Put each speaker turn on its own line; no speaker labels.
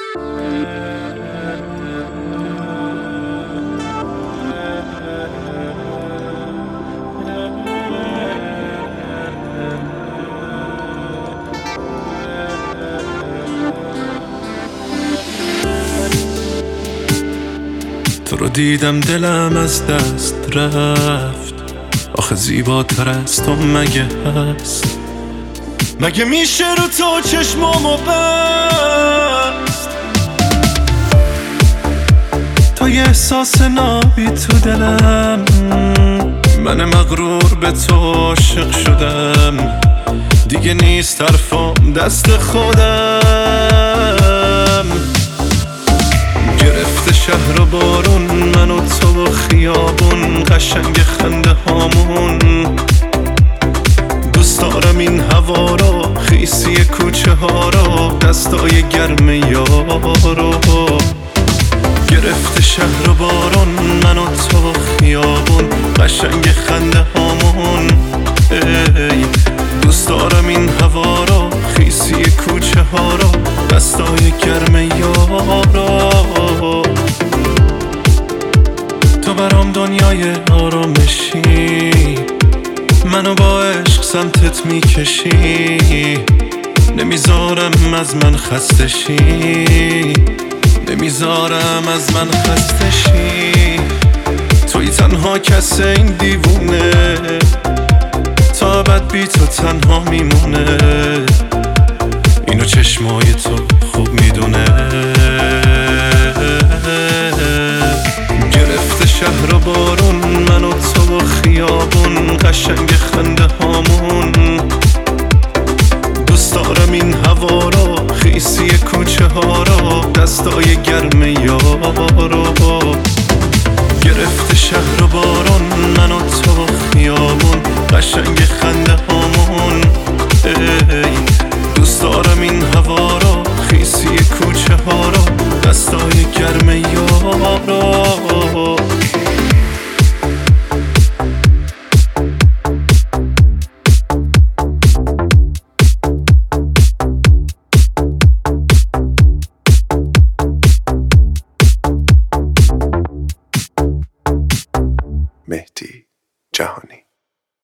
تو رو دیدم دلم از دست رفت، آخه زیباتر از تو مگه هست؟ مگه میشه رو تو چشمامو بست؟ تا یه احساس نابی تو دلم، من مغرور به تو عاشق شدم، دیگه نیست حرفام دست خودم. گرفته شهر و بارون، من و تو و خیابون، قشنگ خنده هامون. دوست دارم این هوا رو، خیسی کوچه ها رو، دستای گرم یارو. گرفته شهر و بارون، من و تو و خیابون، قشنگ خنده هامون. ای دوست دارم این هوا رو، خیسی کوچه ها رو، دستای گرم یارو. تو برام دنیای آرامشی، منو با عشق سمتت میکشی. نمیذارم از من خسته شی، نمیذارم از من خسته شی. توی تنها کس این دیوونه، تا ابد بی تو تنها میمونه. اینو چشمای تو خوب میدونه. گرفته شهر و بارون، من و تو و خیابون، قشنگ خنده هامون. دوست دارم این هوا رو، خیسی کوچه ها رو، دستای گرم یارو. گرفته شهر و بارون، من و تو و خیابون، قشنگ